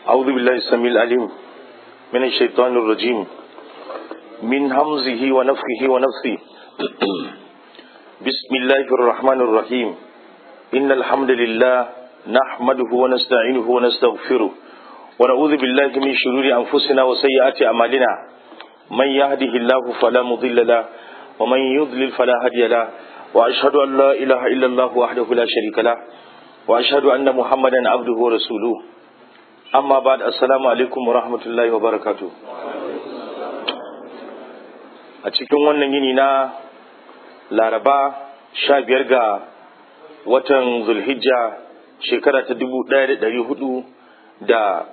أعوذ بالله السميع العليم من الشيطان الرجيم من همزه ونفخه ونفثه بسم الله الرحمن الرحيم إن الحمد لله نحمده ونستعينه ونستغفره ونعوذ بالله من شرور أنفسنا وسيئات أعمالنا من يهده الله فلا مضل له ومن يضلل فلا هادي له وأشهد أن لا إله إلا الله وحده لا شريك له وأشهد أن محمدا عبده ورسوله أما بعد السلام عليكم ورحمة الله وبركاته a cikin wannan yini na laraba 15 ga watan zulhijja shekara ta 1441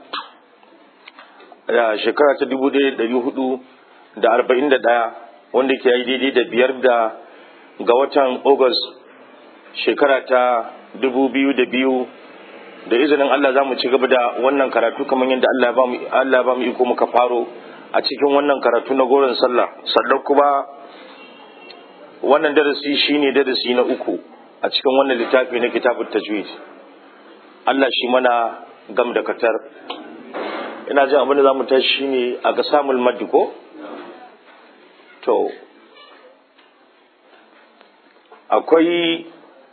wanda ke yi daidai da 5 ga watan august shekara ta 2002 da izinin Allah za mu ci gaba da wannan karatu kamar yadda Allah ba mu iko muka faro a cikin wannan karatu na goron sallah sannan kuma wannan darasi shine darasi na 3 a cikin wannan littafi na kitabut tajwid Allah shi mana gam da katar ina jin abin da zamu tashi shine a ga samul maddi ko to akwai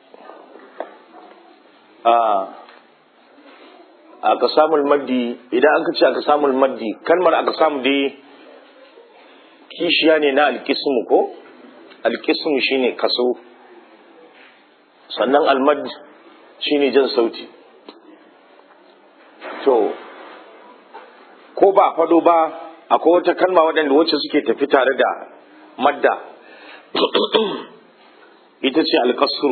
aka samu maddi idan an kace aka samu maddi kalmar aka samu dai kishiya ne na alqismu ko alqismu shine kaso sannan almad shine jan sauti to ko ba fado ba akwai wata kalma wadanda wacce suke tafi tare da madda ita ce alqasru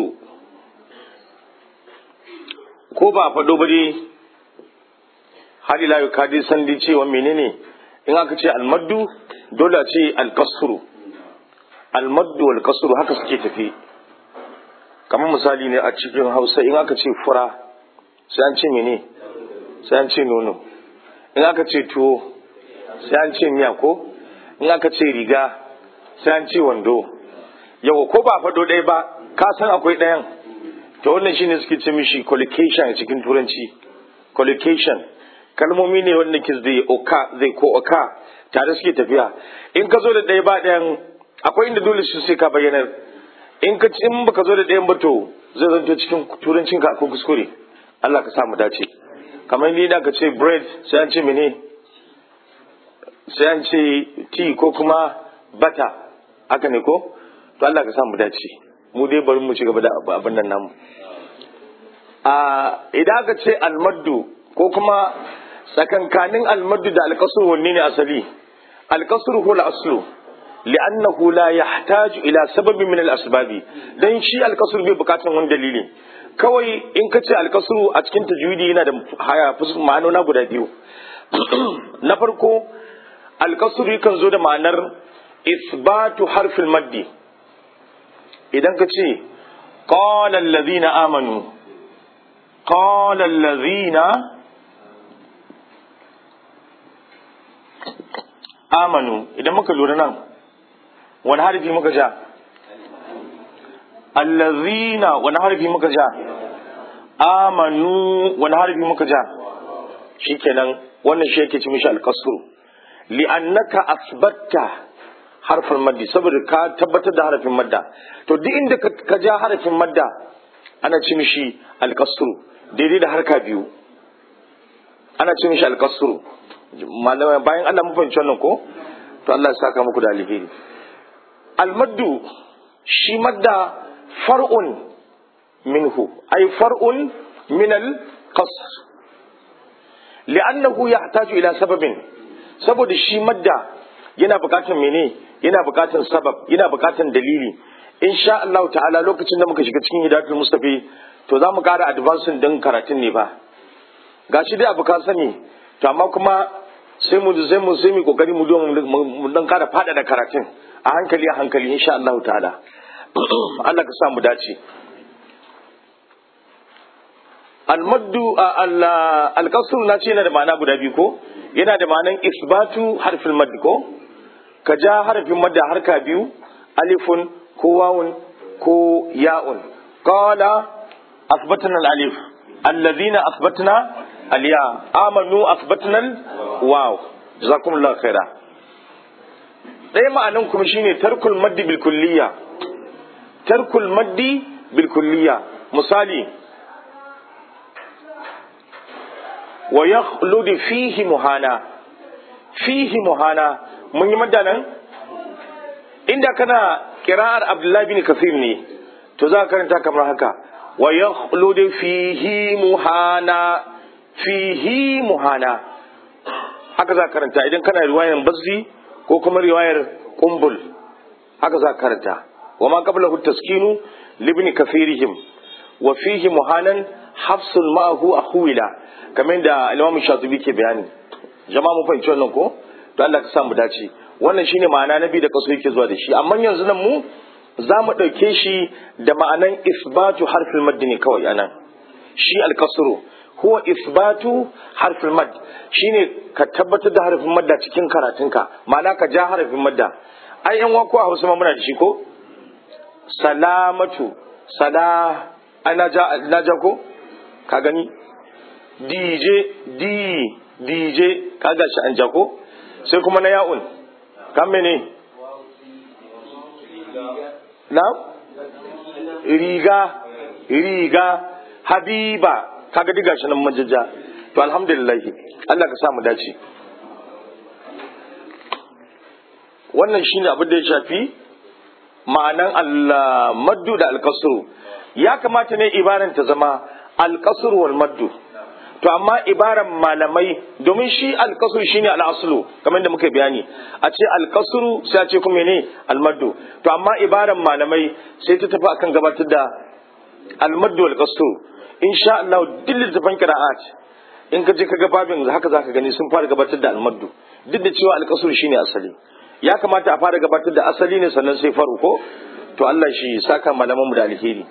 ko ba fado ba dai har ila yau kadi san dai cewa menene in aka ce almaddu dole a ce alkasru almaddu wal kasru haka suke tafi kamar misali ne a cikin Hausa in aka ce fura sai an ce mene sai an ce nono in aka ce tuwo sai an ce miya ko in aka ce riga sai an ce wando yau ko ba fado ɗaya ba ka san akwai ɗayan to wannan shine suke ce mishi collocation a cikin turanci collocation kalmomi ne wanda ke zai ko oka tare suke tafiya in ka zo da ɗaya ba ɗayan akwai inda dole su sai ka bayyanar in baka zo da ɗayan ba to zai zanto cikin turancin ka akwai kuskure Allah ka samu dace kamar ni da ka ce bread sai an ce mene sai an ce tea ko kuma butter haka ne ko to Allah ka samu dace mu dai bari mu ci gaba da abin nan namu idan aka ce almaddu ko kuma tsakankanin almaddu da alkasru wanne ne asali alkasru huwa al-aslu li'annahu la yahtaju ila sababin min al-asbabi dan shi alkasru bai bukatan wani dalili kawai in ka ce alkasru a cikin tajwidi yana da ma'anona guda biyu na farko alkasru yakan zo da ma'anar isbatu harfil maddi idan ka ce qala allazina amanu qala allazina amanu idan muka lura nan wani harfi muka ja allazina wani harfi muka ja amanu wani harfi muka ja shikenan wannan shi yake ci mishi alqasru li'annaka asbatta harfin maddi saboda ka tabbatar da harfin madda to duk inda ka ja harfin madda ana ci mishi alqasru daidai da harka biyu ana ci mishi alqasru malamai bayan Allah mun fahimci wannan ko to Allah ya saka muku da alheri almaddu shi madda far'un minhu ay far'un min al-qasr li'annahu yahtaju ila sababin saboda shi madda yana bukatar mene yana bukatar sabab yana bukatar dalili insha Allah ta'ala lokacin da muka shiga cikin hidayatul mustafi to za mu kara advancing din karatun ne ba gashi dai abu ka sani to amma kuma sai mu kokari mu dan kara fada da karatun a hankali insha Allah ta'ala Allah ka sa mu dace al-maddu al-qasr na ce yana da ma'ana guda biyu ko yana da ma'anan isbatu harfin madd ko ka ja harfin madda harka biyu alifun ko wawun ko ya'un qala asbatna al-alif alladhina asbatna aliya amanu asbatnal waw jazakumullahu khaira. ɗaya ma'anan kuma shine tarkul maddi bil kulliya, tarkul maddi bil kulliya. misali wa yakhlud fihi muhana, fihi muhana mun yi madda nan. inda kana qira'ar Abdullahi bin Kathir ne to za ka karanta kamar haka wa yakhlud fihi muhana, fihi muhana haka za ka karanta. idan kana riwayar Bazzi ko kuma riwayar Qumbul haka za ka karanta. wa ma qablahu taskinu libni kathirihim wa fihi muhanan hafsul ma'ahu akhwila, kamar da Imam Shatibi ke bayani. jama'a mu fahimci wannan ko? to Allah ka sa mu dace. wannan shine ma'ana nabi da kaso yake zuwa da shi, amma yanzu nan mu za mu ɗauke shi da ma'anan isbatu harfin madd ne kawai anan. shi al-kasru huwa isbatu harfin madd, shine ka tabbatar da harfin madda cikin karatunka, ma'ana ka ja harfin madda. ai yan wako a Hausa ma muna da shi ko? salamatu sala ana ja ko? ka gani dj ka ga shi an ja ko? sai kuma na ya'un kan mene na riga habiba kaga diga shi nan majajja. to alhamdulillah Allah ka samu dace. wannan shine abin da ya shafi ma'anan al-maddu da al-qasru. ya kamata ne ibaran ta zama al-qasru wal maddu, to amma ibaran malamai, domin shi al-qasru shine al-aslu kamar da muka bayani, a ce al-qasru sai a ce kuma ne al-maddu, to amma ibaran malamai sai ta tafi akan gabatar da al-maddu wal qasru. insha Allah duk littafin qira'at in ka je ka ga babin haka zaka gani sun fara gabatar da al-maddu, duk da cewa al-qasru shine asali. ya kamata a fara gabatar da asali ne sannan sai faru ko? to Allah shi saka malaman mu da alheri.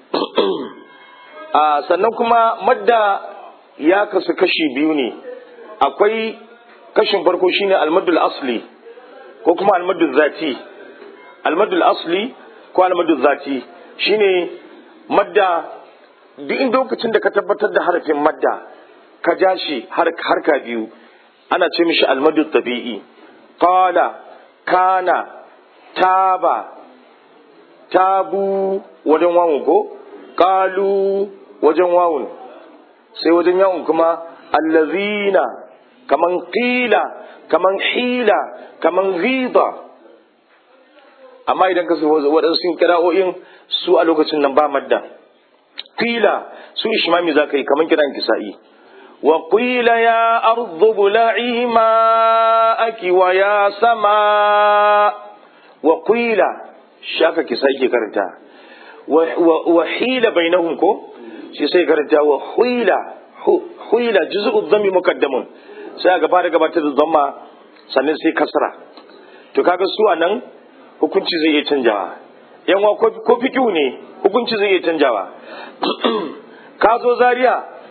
sannan kuma madda ya kasu kashi biyu ne. akwai kashin farko shine al-maddul asli ko kuma al-maddul zati. al-maddul asli ko al-maddul zati shine madda duk inda lokacin da ka tabbatar da harafin madda ka ja shi harka biyu ana ce mishi al-maddul tabi'i. qala kana taba tabu wajen wawun ko? qalu wajen wawun, sai wajen yawun kuma allazina, kaman qila, kaman hila, kaman ghida. amma idan ka so waɗansu kira'o'in su a lokacin nan ba madda. qila su ishmami za ka yi kaman kiran kisa'i. wa qila ya ardu bula'i ma'aki wa ya sama. wa qila shaka kisa'i ke karanta. wa hila bainahum ko shi sai karanta wa huila juz'u dhammi muqaddamun, sai ga fara gabatar da dhamma sannan sai kasra. to kaga su anan hukunci zai iya canjawa. yan wa ko fikihu ne hukunci zai iya canjawa. ka zo Zaria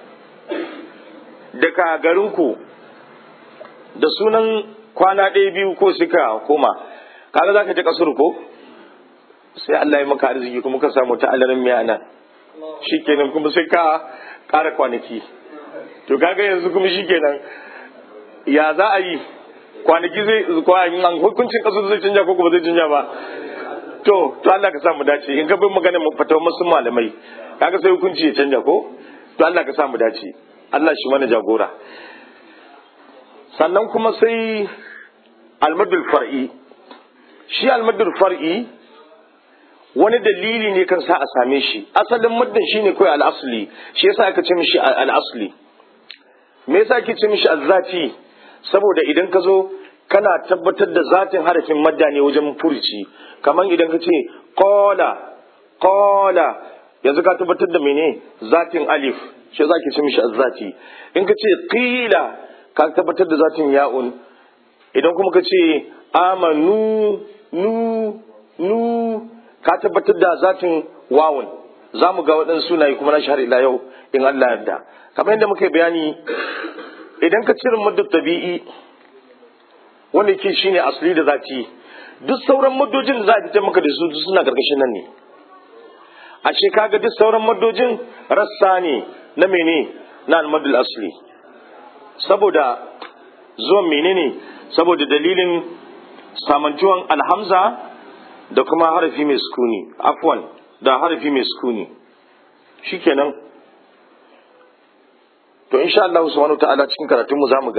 daga garinku da sunan kwana ɗaya biyu ko suka koma, kaga zaka je kasuru ko? sai Allah ya maka arziki kuma ka samu ta alarin miya nan, shikenan kuma sai ka ƙara kwanaki. to kaga yanzu kuma shikenan ya za a yi? kwanaki zai hukuncin kasar zai canja ko kuma zai canja ba? to Allah ka samu dace. in ka bin magana fatawa masu malamai kaga sai hukunci ya canja ko? to Allah ka samu dace. Allah shi mana jagora. sannan kuma sai almadul far'i. shi almadul far'i wani dalili ne kan sa a same shi. asalin maddan shine kawai al-asli, shi yasa aka ce mishi al-asli. me yasa ake ce mishi az-zati? saboda idan ka zo kana tabbatar da zatin harafin madda ne wajen furici. kamar idan ka ce qala yanzu ka tabbatar da mene? zatin alif, shi yasa ake ce mishi az-zati. in ka ce qila ka tabbatar da zatin ya'un. idan kuma ka ce amanu nu ka tabbatar da zatin wawun. za mu ga waɗansu sunaye kuma na shahar ila yau in Allah yarda. kamar yadda muka bayani, idan ka cire maddu tabi'i wanda ke shine asali da zati, duk sauran maddojin da za a fitar maka da su suna karkashin nan ne. a ce kaga duk sauran maddojin rassa ne na mene? na almadul asli saboda zuwan menene saboda dalilin samantuwan alhamza da kuma harafi mai sukuni afwan da harafi mai sukuni shikenan to insha Allah subhanahu ta'ala cikin karatun mu zamu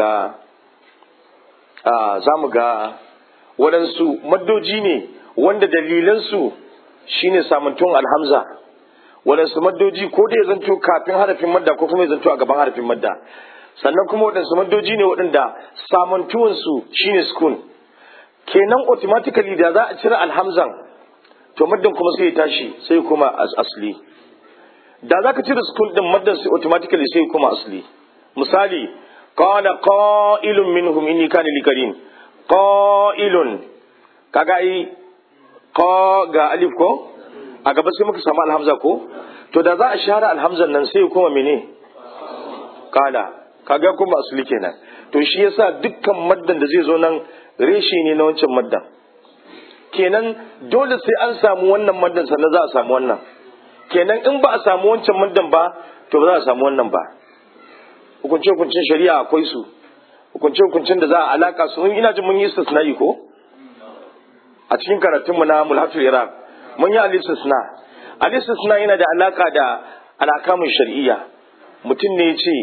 ga waɗansu maddoji ne wanda dalilan su shine samantuwan alhamza waɗansu maddoji ko da ya zanto kafin harafin madda ko kuma ya zanto a gaban harafin madda sannan kuma waɗansu maddoji ne waɗanda samantuwansu shine sukun kenan automatically da za a cire alhamzan to maddan kuma sai ya tashi sai kuma asli da za ka cire sukun din maddan sai automatically sai kuma asli misali qala qa'ilun minhum inni kana likarin qa'ilun kaga ai qa ga alif ko a gaba sai muka samu alhamza ko to da za a share alhamzan nan sai kuma mene qala kaga kuma asli kenan to shi yasa dukkan maddan da zai zo nan reshi ne na wancan maddan kenan dole sai an samu wannan maddan sannan za a samu wannan kenan in ba a samu wancan maddan ba to ba za a samu wannan ba hukunce-hukuncin shari'a akwai su hukunce-hukuncin da za a alaka su ina jin mun yi istisna'i ko a cikin karatunmu na mulhatul iraq mun yi al-istisna al-istisna yana da alaka da alakamun shari'iyya mutum ne ya ce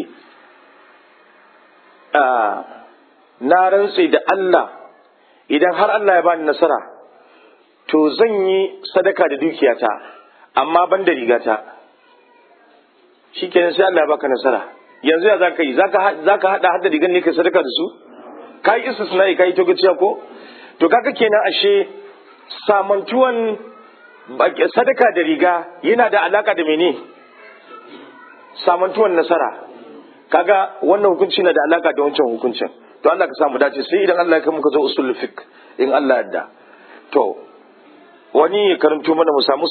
na rantse da Allah idan har Allah ya bani nasara to zan yi sadaka da dukiyata amma ban da rigata shikenan sai Allah ya baka nasara yanzu ya zaka yi zaka hada hadda rigan ne kai sadaka da su kai istisna kai to gaciya ko to kaga kenan ashe samantuwan sadaka da riga yana da alaka da mene samantuwan nasara kaga wannan hukunci na da alaka da wancan hukuncin to Allah ka samu dace sai idan Allah ya kai muka zo usul fiqh in Allah yarda to wani ya karanto mana mu samu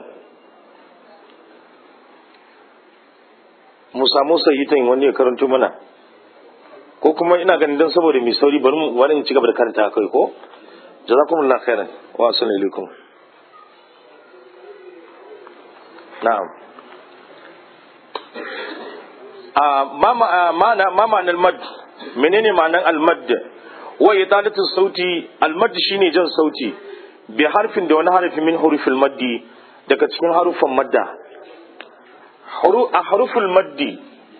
sayyitan wani ya karanto mana ko kuma ina ganin dan saboda mai sauri bari mu wani ci gaba da karanta kai ko jazakumullahu khairan wa assalamu alaikum na'am ma ma'anar mad menene ma'anar almad wa idalatu sauti almad shine jan sauti bi harfin da wani harfi min hurufil maddi daga cikin harufan madda haruful maddi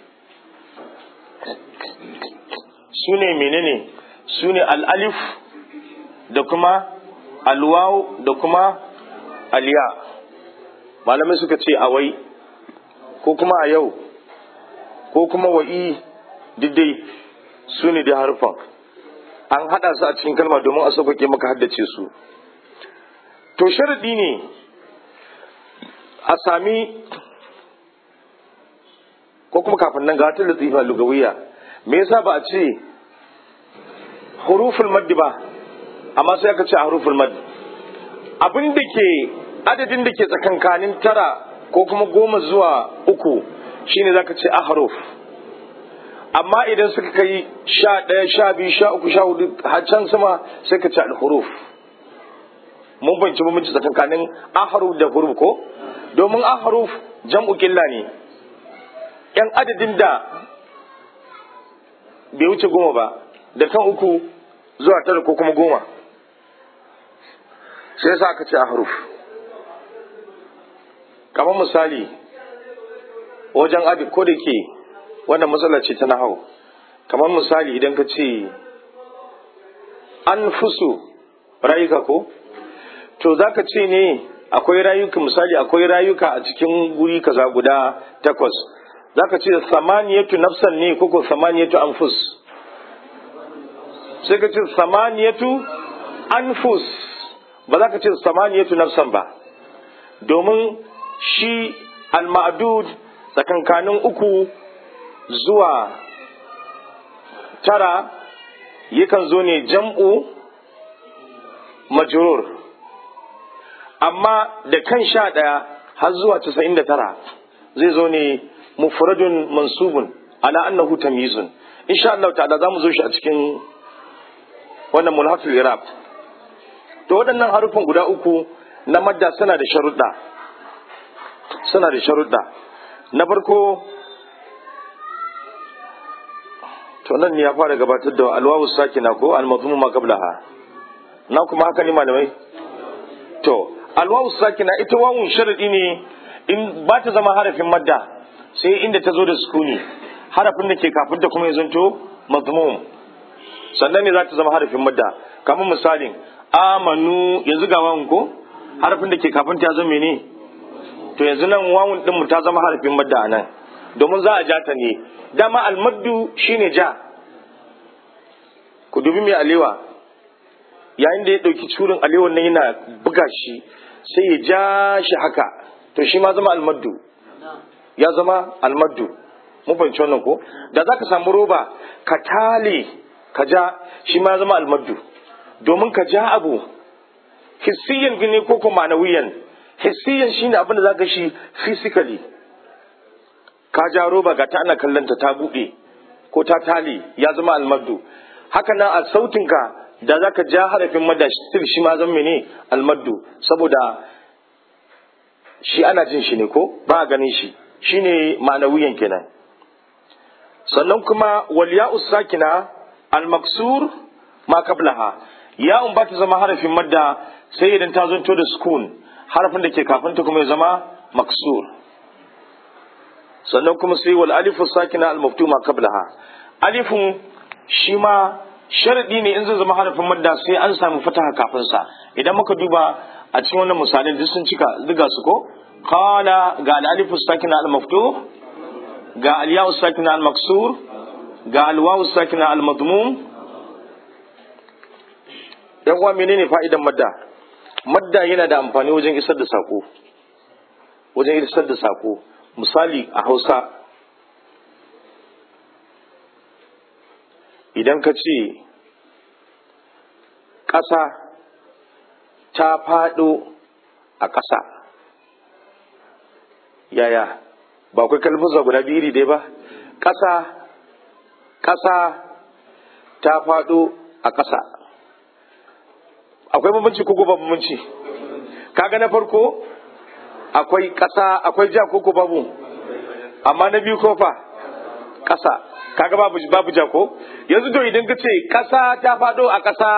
sune menene sune al-alif da kuma al-waw da kuma al-ya malamai suka ce awai ko kuma a yau ko kuma wa'i diddai su ne da harfan an haɗa su a cikin kalma domin a sauƙaƙe maka haddace su to sharaɗi ne a sami ko kuma kafin nan ga ta latifa lugawiya me yasa ba a ce huruful maddi ba amma sai aka ce a huruful maddi abin da ke adadin da ke tsakankanin 9 ko kuma 10 zuwa 3 shine zaka ce ahruf amma idan suka kai 11 12 13 14 har can sama sai ka ce al-huruf mun banci bambanci tsakankanin ahruf da huruf ko domin ahruf jam'u qilla ne yan adadin da bai wuce 10 ba da kan 3 zuwa 9 ko kuma 10 sai yasa aka ce ahruf kamar misali wajen adi ko da ke wannan matsala ce ta nahau kamar misali idan ka ce an fusu rayuka ko to za ka ce ne akwai rayuka misali akwai rayuka a cikin guri kaza guda 8 za ka ce samaniyatu nafsan ne ko samaniyatu anfus sai ka ce samaniyatu anfus ba za ka ce samaniyatu nafsan ba domin shi al-ma'dud tsakankanin 3 zuwa 9 yakan zo ne jam'u majrur amma da kan 11 har zuwa 99 zai zo ne mufradun mansubun ala annahu tamyizun insha Allah ta'ala zamu zo shi a cikin wannan mulhatul irab to waɗannan harufan guda 3 na madda suna da sharuɗa na farko to nan ne ya fara gabatar da alwawu sakina ko almadhmu ma qablaha na kuma haka ne malamai to alwawu sakina ita wawun sharadi ne in ba ta zama harafin madda sai inda ta zo da sukuni harafin da ke kafin ta kuma ya zanto mazmum sannan ne za ta zama harafin madda kamar misalin amanu yanzu ga wawun ko harafin da ke kafin ta zama ne to yanzu nan wawun din mu ta zama harafin madda anan domin za a ja ta ne dama almaddu shine ja ku dubi mai alewa yayin da ya dauki curin alewan nan yana buga shi sai ya ja shi haka to shi ma zama almaddu ya zama almaddu mun fahimci wannan ko da zaka samu roba ka tale ka ja shi ma zama almaddu domin ka ja abu hissiyan gine ko kuma ma'anawiyan hissiyan shine abin da zaka shi physically ka ja roba ga ta ana kallanta ta buɗe ko ta tali ya zama almaddu haka nan a sautinka da za ka ja harafin madda still shi ma zama ne almaddu saboda shi ana jin shi ne ko ba a ganin shi shine ma'anawiyan kenan sannan kuma wal ya'u sakina al maksur ma qablaha ya'un ba ta zama harafin madda sai idan ta zanto da sukun harafin da ke kafin ta kuma ya zama maksur sannan kuma sai wal alifu sakina al maftuma qablaha alifun shi ma sharadi ne in zai zama harafin madda sai an samu fataha kafin sa idan muka duba a cikin wannan misalin duk sun cika diga su ko qala ga al alifu sakina al maftuh ga al ya'u sakina al maksur ga al wawu sakina al madmum yan uwa menene fa'idan madda madda yana da amfani wajen isar da sako misali a Hausa idan ka ce ƙasa ta faɗo a ƙasa yaya ba kai kalmar guda biyu iri dai ba ƙasa ta faɗo a ƙasa akwai bambanci ko ba bambanci kaga na farko akwai ƙasa akwai ja ko babu amma na biyu ko fa ƙasa kaga babu ja ko yanzu to idan ka ce ƙasa ta faɗo a ƙasa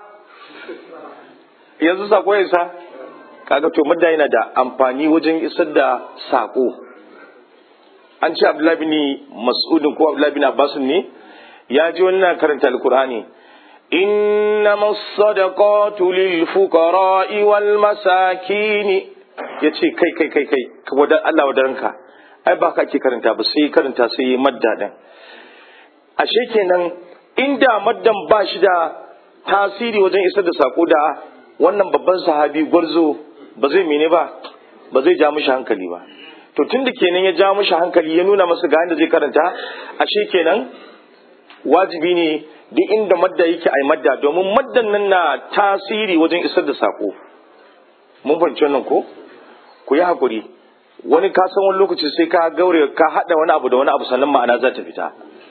yanzu sako ya isa kaga to madda yana da amfani wajen isar da sako an ce Abdullahi bin Mas'udin ko Abdullahi bin Abbas ne ya ji wannan karanta alkur'ani إنما الصدقات للفقراء والمساكين yace kai wadar Allah wadaranka ai ba ka ke karanta ba sai karanta sai madda din ashe kenan inda maddan ba shi da tasiri wajen isar da sako da wannan babban sahabi gwarzo ba zai mene ba zai ja mishi hankali ba to tunda kenan ya ja mishi hankali ya nuna masa ga yanda zai karanta ashe kenan wajibi ne duk inda madda yake ai madda domin maddan nan na tasiri wajen isar da sako mun fahimci wannan ko ku yi hakuri wani ka san wani lokaci sai ka gaure ka hada wani abu da wani abu sannan ma'ana za ta fita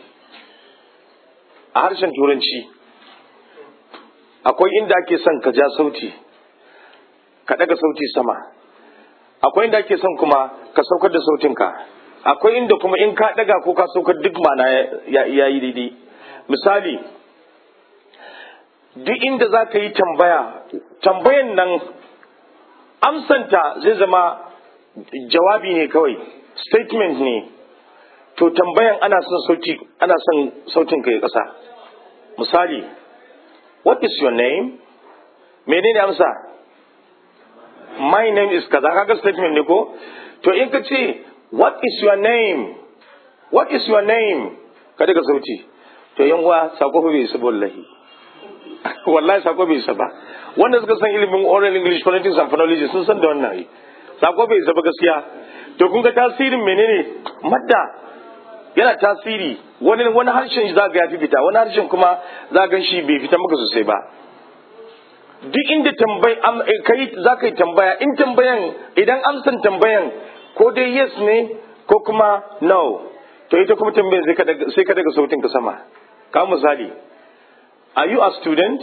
a harshen turanci akwai inda ake son ka ja sauti ka daga sauti sama akwai inda ake son kuma ka saukar da sautinka akwai inda kuma in ka daga ko ka saukar duk ma'ana ya yi daidai misali duk inda za ka yi tambayan nan amsanta zai zama jawabi ne kawai statement ne to tambayan ana son sautin ka ya kasa misali what is your name menene amsa my name is kaza kaga statement ne ko to in ka ce what is your name ka daga sauti to yan uwa sako bai isa wallahi sako bai isa ba wanda suka san ilimin oral english phonetics and phonology sun san da wannan sako bai isa ba gaskiya to kun ga tasirin menene madda yana tasiri wani harshen za ga ya fi fita wani harshen kuma za ga shi bai fita maka sosai ba duk inda za ka yi tambaya in tambayan idan amsan tambayan ko dai yes ne ko kuma no to ita kuma tambayan sai ka daga sautin ka sama ka misali are you a student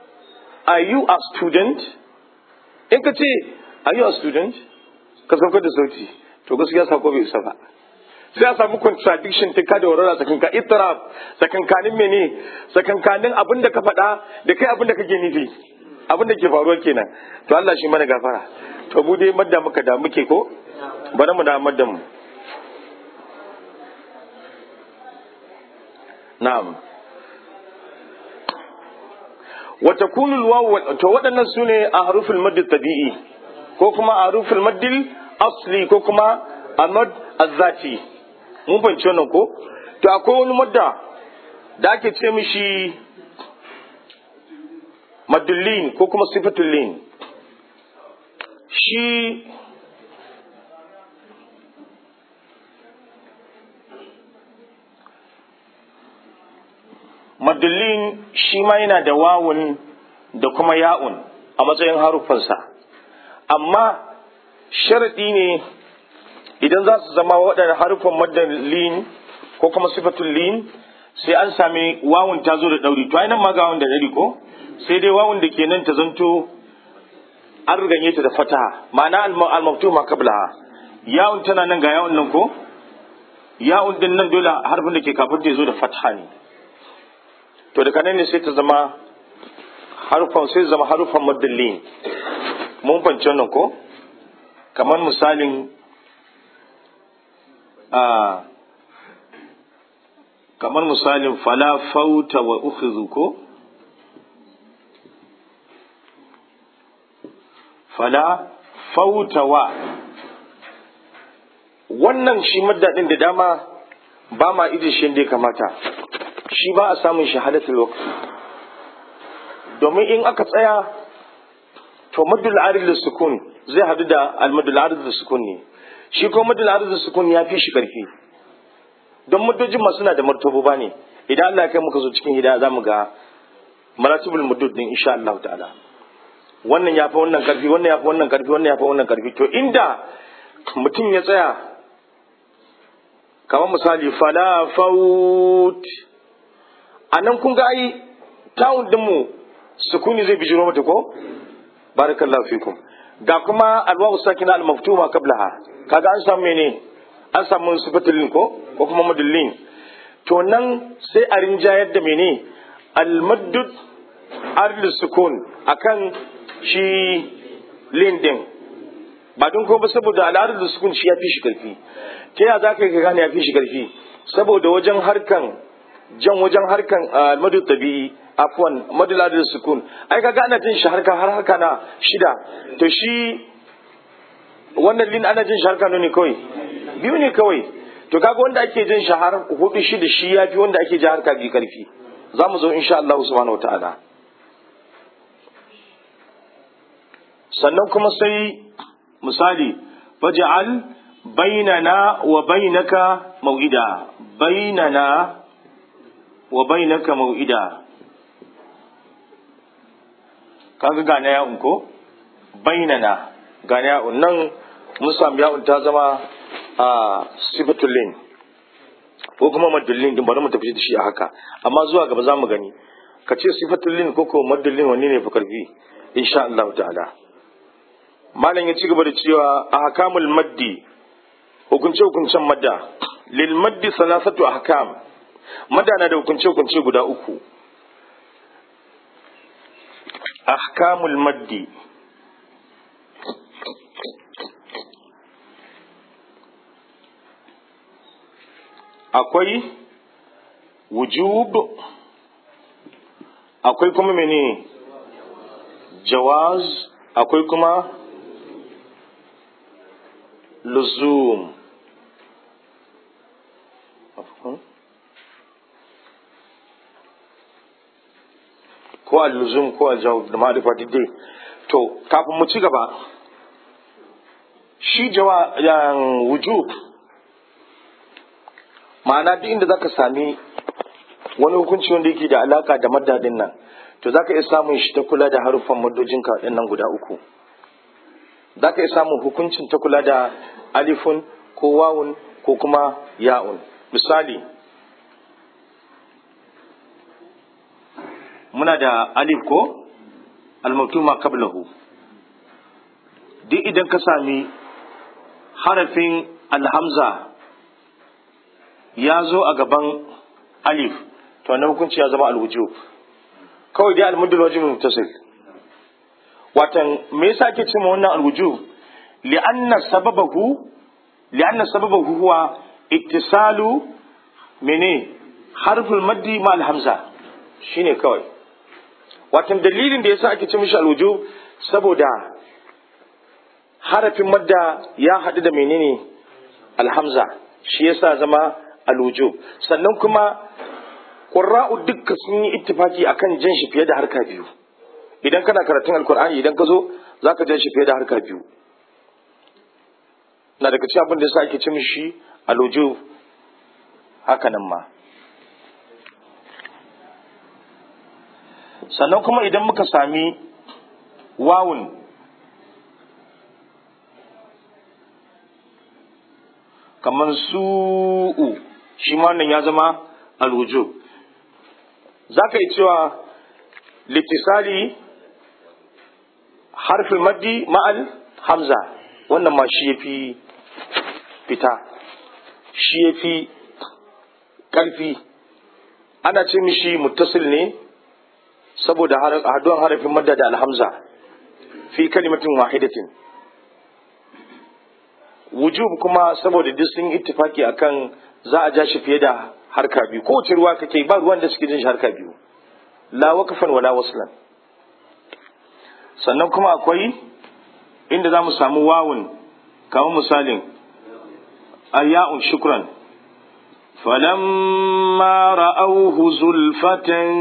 in ka ce are you a student ka saukar da sauti to gaskiya sako bai isa ba sai a samu contradiction ta da warwara tsakanka itiraf tsakankanin mene tsakankanin abin da ka faɗa da kai abin da kake nufi abin da ke faruwa kenan to Allah shi mana gafara to mu dai madda muka da muke ko bari mu da madda mu na'am wa takunu alwaw to waɗannan sune a haruful madd tabi'i ko kuma a haruful madd asli ko kuma amad azzati mun fahimci wannan ko to akwai wani madda da ake ce mishi madullin ko kuma sifatullin shi madullin shi ma yana da wawun da kuma ya'un a matsayin harufansa amma sharaɗi ne idan za su zama waɗanda harufan madullin ko kuma sifatullin sai an sami wawun ta zo da ɗauri to ainihin ma ga wawun da ɗari ko sai dai wawun da ke nan ta zanto an riganye ta da fataha ma'ana al-maftuh ma qablaha ya'un tana nan ga ya'un nan ko ya'un din nan dole harfin da ke kafin ta zo da fataha ne to daga nan ne sai ta zama harufan madallin mun fahimci wannan ko kamar misalin fala fauta wa ukhidhu ko fala fauta wa wannan shi maddadin da dama ba ma ije shi da ya kamata shi ba a samun shahadatul waqt domin in aka tsaya to maddul arid sukun zai hadu da al maddul arid sukun ne shi ko maddul arid sukun ya fi shi karfi don muddojin ma suna da martaboba ne idan Allah ya kai muka zo cikin hidaya zamu ga maratibul muddud din insha Allah ta'ala wannan ya fi wannan karfi wannan ya fi wannan karfi wannan ya fi wannan karfi to inda mutum ya tsaya kamar misali fala faut a nan kun ga ai tawun dinmu sukuni zai bijiro mata ko barakallahu fikum ga kuma alwawu sakina al-maftuma qablaha kaga an samu mene an samu sifatul ko kuma madullin to nan sai a rinjayar da mene al-maddud arl sukun akan shi lin din ba don ko ba saboda al-arl sukun shi ya fi shi karfi ta ya zaka ka gane ya fi shi karfi saboda wajen harkan madu tabi'i afwan madu ladil sukun ai kaga ana jin shi harka na shida to shi wannan lin ana jin shi harka ne kawai biyu ne kawai to kaga wanda ake jin shi har hudu shida shi yafi wanda ake ji harka biyu karfi zamu zo insha Allah subhanahu wataala sannan kuma sai misali faj'al bainana wa bainaka mau'ida bainana wa bainaka mau'ida kaga gane ya'un ko bainana gane ya'un nan mun samu ya'un ta zama a sifatul lin ko kuma madullin din bari mu tafi da shi a haka amma zuwa gaba zamu gani ka ce sifatul lin ko madullin wanne ne fa karfi insha Allah ta'ala malam ya ci gaba da cewa ahkamul maddi hukuncen madda lil maddi salasatu ahkam madda na da hukunce guda uku ahkamul maddi akwai wujub akwai kuma mene jawaz akwai kuma luzum ko al-luzum ko al-jawab da ma'rifa dai to kafin mu ci gaba shi wujub ma'ana duk inda zaka sami wani hukunci wanda yake da alaka da maddadin nan to zaka iya samun shi ta kula da haruffan maddojin ka nan guda uku zaka iya samun hukuncin ta kula da alifun ko wawun ko kuma ya'un misali muna da alif ko al-maktuma qablahu duk idan ka sami harafin alhamza ya zo a gaban alif to wannan hukunci ya zama alwujub kawai dai almuddul wajib muttasil. watan me yasa ake cewa wannan alwujub li'anna sababahu huwa ittisalu mene harful maddi ma alhamza shine kawai. watan dalilin da yasa ake cewa mishi alwujub saboda harafin madda ya haɗu da menene alhamza shi yasa zama alwujub. sannan kuma qurra'u dukkan sun yi ittifaki akan jan shi fiye da harka biyu. idan kana karatun alkur'ani idan ka zo zaka jan shi fiye da harka biyu. na daga cikin abin da yasa ake cin shi alwujub haka nan ma. sannan kuma idan muka sami wawun kamar su'u shi ma wannan ya zama alwujub. za ka yi cewa litisali harfin maddi ma'al hamza wannan ma shi ya fi fita shi ya fi ƙarfi. ana ce mishi muttasil ne saboda haduwan harafin madda da alhamza fi kalimatin wahidatin. wujub kuma saboda duk sun ittifaki akan za a ja shi fiye da harka biyu. kowace ruwa kake ba ruwan da suke jin shi harka biyu la waqfan wala waslan. sannan kuma akwai inda za mu samu wawun kamar misalin ayya'un shukran falamma ra'awhu zulfatan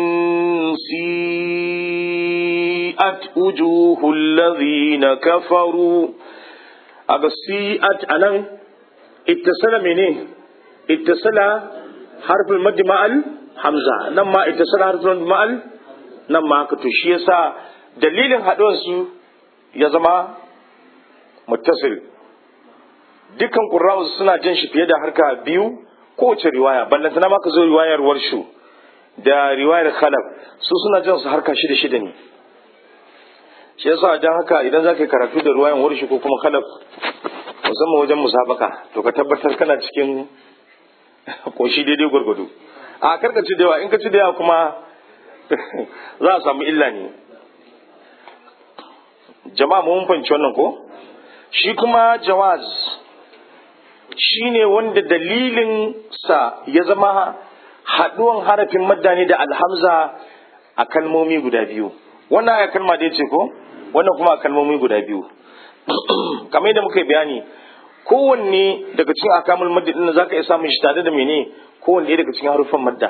si'at wujuhul ladhina kafaru. aga si'at anan ittasala mene ittasala harful mad ma'al hamza nan ma ittasala harful ma'al nan ma haka to shi yasa dalilin haɗuwar su ya zama muttasil. dukkan qurra'u suna jin shi fiye da harka biyu kowace riwaya ballantana ma ka zo riwayar warshu da riwayar khalaf su suna jin su harka shida shida ne. shi yasa dan haka idan za ka yi karatu da riwayar warshu ko kuma khalaf musamman wajen musabaka to ka tabbatar kana cikin koshi daidai gwargwado. a karka ci da yawa in ka ci da yawa kuma za a samu illa ne. jama'a mun fahimci wannan ko. shi kuma jawaz shine wanda dalilin sa ya zama haduwan harafin madda ne da alhamza a kalmomi guda biyu. wannan aya kalma da ce ko wannan kuma a kalmomi guda biyu. kamar yadda muka yi bayani kowanne daga cikin akamul madda din zaka iya samun shi tare da mene kowanne daga cikin harufan madda.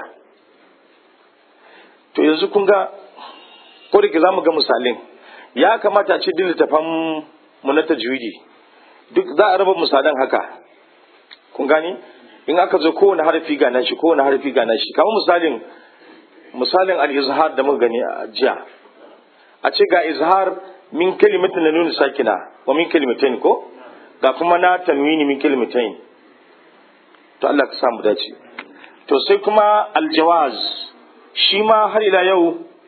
to yanzu kun ga ko da ke zamu ga misalin ya kamata a ce duk littafan mu na tajwidi duk za a raba misalan haka kun gani in aka zo kowane harfi ga nashi kowane harfi ga nashi kamar misalin al-izhar da muka gani a jiya a ce ga izhar min kalimatin na nuna sakina wa min kalimatain ko ga kuma na tanwini min kalimatain to Allah ka samu dace. to sai kuma aljawaz shi ma har ila yau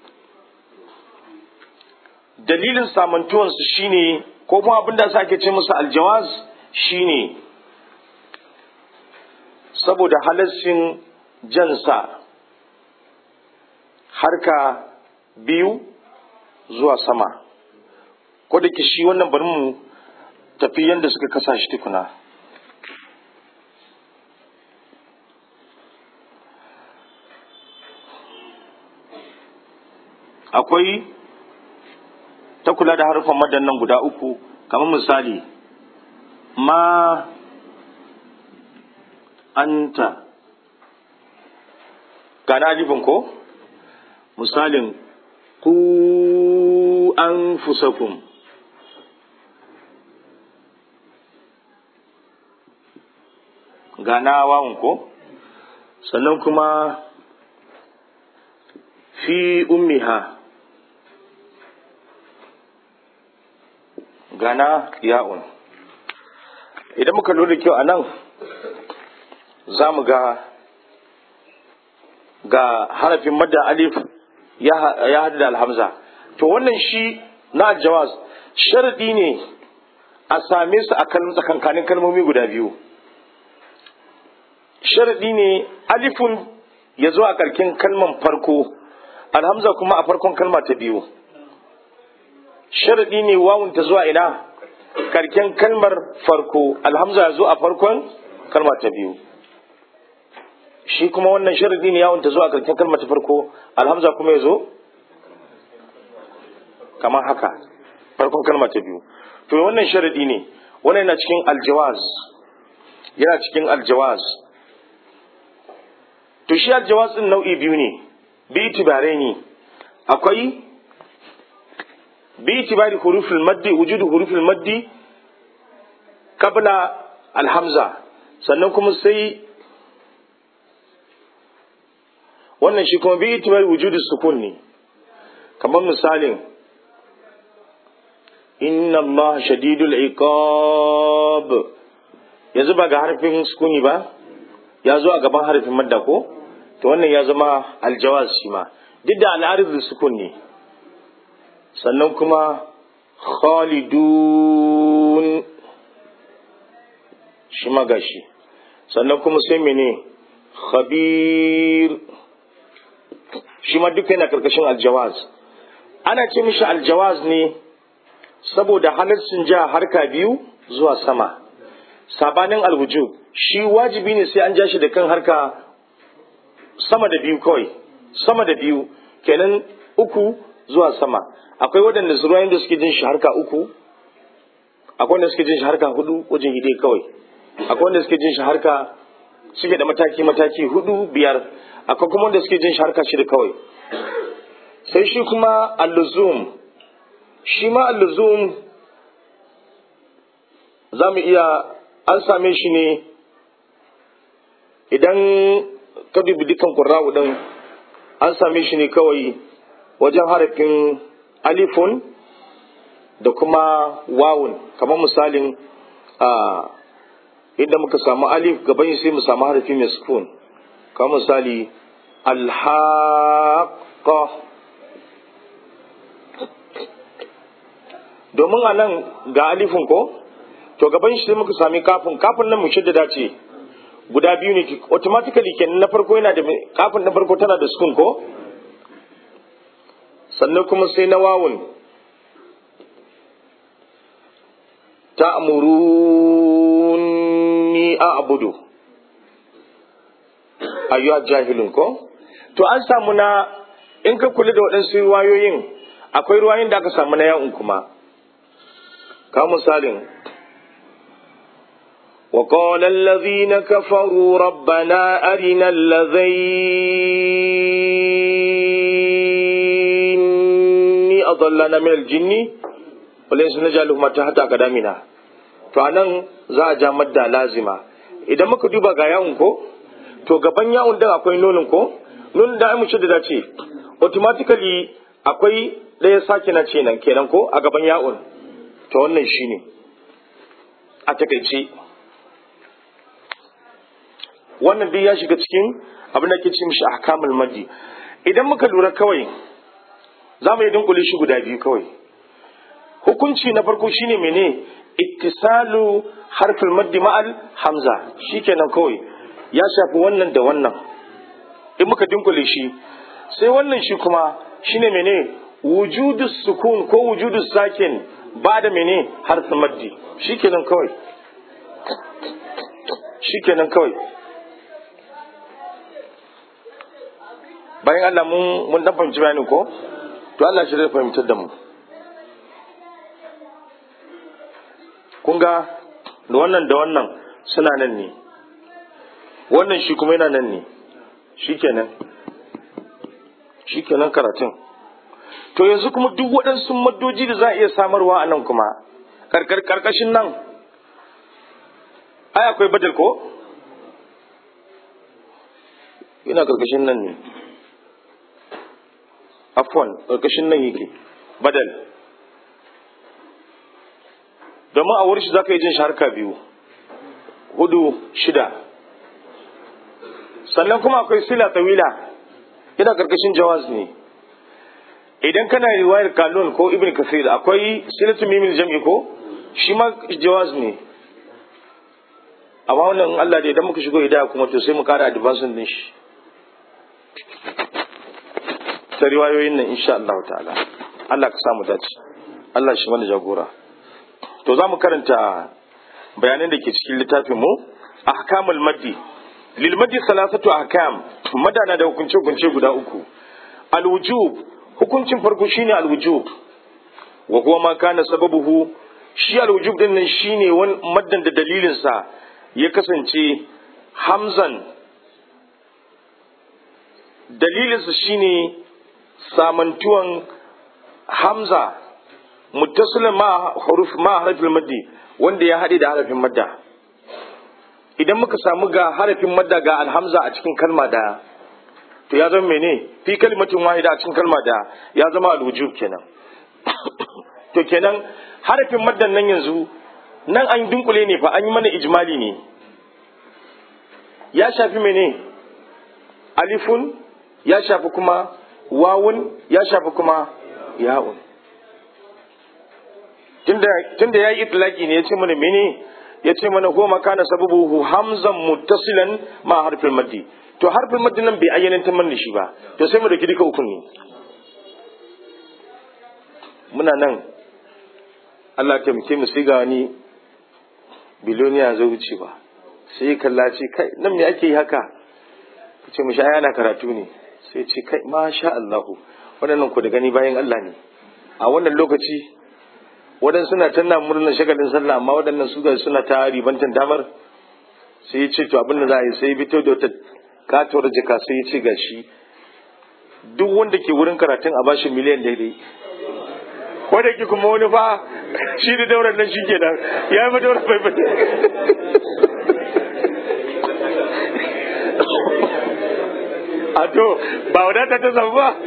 dalilin samantuwansu shine ko kuma abinda sa ake ce musu aljawaz shine saboda halassin jansa harka biyu zuwa sama ko da ke shi wannan bari mu tafi yadda suka kasa shi tukuna. akwai ta kula da harufan madan nan guda uku kamar misali ma anta gana alifin ko misalin ku anfusakum gana wawun ko sannan kuma fi ummiha gana ya'un. idan muka lura da kyau a nan za mu ga harafin madda alif ya haɗu da alhamza. to wannan shi na jawaz sharadi ne a same su a tsakankanin kalmomi guda biyu. sharadi ne alifun ya zo a karkin kalman farko alhamza kuma a farkon kalma ta biyu. Sharadi ne wawun ta zuwa ina karken kalmar farko alhamza ya zo a farkon kalma ta biyu. Shi kuma wannan sharadi ne yawun ta zo a karken kalma ta farko alhamza kuma ya zo kamar haka farkon kalma ta biyu. To wannan sharadi ne, wannan yana cikin aljawaz, yana cikin aljawaz. To shi aljawaz din nau'i biyu ne bi itibare ne, akwai bi itibari huruful maddi wujudu huruful maddi qabla alhamza, sannan kuma sai wannan shi kuma bi itibari wujudu sukun ne, kamar misalin inna Allah shadidul iqab, yanzu ba ga harfin sukuni ba ya zo a gaban harfin madda ko, to wannan ya zama aljawaz shi ma duk da al'arid sukun ne. Sannan kuma khalidun shi ma gashi, sannan kuma sai mene khabir shi ma duka yana karkashin aljawaz. Ana ce mishi aljawaz ne saboda halarcin ja harka biyu zuwa sama, sabanin alwujub shi wajibi ne sai an ja shi da kan harka sama da biyu kawai, sama da biyu kenan uku zuwa sama. Akwai waɗanda zuruwayen da suke jin shi harka uku, akwai wanda suke jin shi harka hudu wajen hide kawai, akwai wanda suke jin shi harka suke da mataki hudu biyar, akwai kuma wanda suke jin shi harka shida kawai. Sai shi kuma alluzum, shi ma alluzum za mu iya an same shi ne idan ka dubi dukkan ƙurra'u ɗin an same shi ne kawai wajen harafin alifun da kuma wawun, kamar misalin idan muka samu alif gaban sai mu samu harafi mai sukun, kamar misali alhaqa, domin a nan ga alifun ko, to gaban shi sai muka sami kafin nan mu shaddada ce guda biyu ne automatically kenan, na farko yana da kafin na farko tana da sukun ko, sannan kuma sai na wawun ta'muruni a'budu ayyuha jahilun ko. To an samu na, in ka kula da waɗansu ruwayoyin akwai ruwayoyin da aka samu na ya'un kuma, ka misalin وقال الذين كفروا ربنا أرنا الذين أضلنا من الجن وليس نجعلهما تحت أقدامنا. to anan za a ja madda lazima. Idan muka duba ga yawun ko, to gaban yawun din akwai nonin ko, nonin da ai mu da ce automatically akwai ɗaya sake na ce nan kenan ko a gaban yawun. To wannan shine a takaice wannan dai ya shiga cikin abin da ke ce mishi ahkamul maddi. Idan muka lura kawai za mu yi dunkule shi guda biyu kawai. Hukunci na farko shine mene ittisalu harful maddi ma'al hamza, shikenan kawai ya shafi wannan da wannan. In muka dunkule shi sai wannan shi kuma shine mene wujudus sukun ko wujudus sakin ba da mene harful maddi, shikenan kawai, shikenan kawai. Bayan Allah mun dan fahimci bayanin ko, to Allah shi zai fahimtar da mu. Kun ga da wannan suna nan ne, wannan shi kuma yana nan ne, shikenan karatun. To yanzu kuma duk waɗansu maddoji da za a iya samarwa a nan kuma karkashin nan ai akwai badal ko, ina karkashin nan ne, afwan karkashin nan yake badal, domin a wurin shi za ka yi jin shi harka biyu, hudu, shida. Sannan kuma akwai sila tawila, yana karkashin jawaz ne. Idan kana riwayar kalun ko ibn kasir akwai silatu mimil jam'i ko, shi ma jawaz ne. amma wannan in Allah da idan muka shigo hidaya kuma to sai mu kara advancing din shi ta riwayoyin nan insha Allah ta'ala. Allah ka samu dace, Allah shi mana jagora. To za mu karanta bayanan da ke cikin littafin mu. Ahkamul maddi. Lil maddi salasatu ahkam. Madana da hukunce guda uku. Al wujub, hukuncin farko shine al wujub, wa huwa ma kana sababuhu, shi al wujub din nan shine wani maddan da dalilin sa ya kasance hamzan, dalilin sa shine samantuwan hamza muttasilan ma harfin maddi, wanda ya haɗe da harafin madda. Idan muka samu ga harafin madda ga alhamza a cikin kalma daya, to ya zama mene fi kalimatin wahida a cikin kalma daya, ya zama alwujub kenan. To kenan harafin maddan nan yanzu nan an dunkule ne fa, an yi mana ijmali ne, ya shafi mene alifun, ya shafi kuma wawun, ya shafi kuma ya'un. Tunda ya yi itlaki ne, ya ce mana mene, ya ce mana ko makana sababu hamzan muttasilan ma harfin maddi. To harfin maddi nan bai ayyana ta manni shi ba, to sai mu dauki duka ukun ne. Muna nan Allah ta muke mu sai ga wani biloniya zai wuce ba, sai kalla ce kai nan me ake yi haka, ce mu sha yana karatu ne, sai ce kai masha Allahu, waɗannan ku da gani bayan Allah ne. A wannan lokaci waɗansu suna tanna murnar shagalin sallah, amma waɗannan su ga suna ta ribantan damar. Sai ya ce to abin da za a yi, sai fito da wata katuwar jaka, sai ya ce gashi duk wanda ke wurin karatun a bashi miliyan daidai. Ko da ke kuma wani fa shi da daular nan shi ke nan ya yi madaurar faifai. A to ba wadata ta samu ba.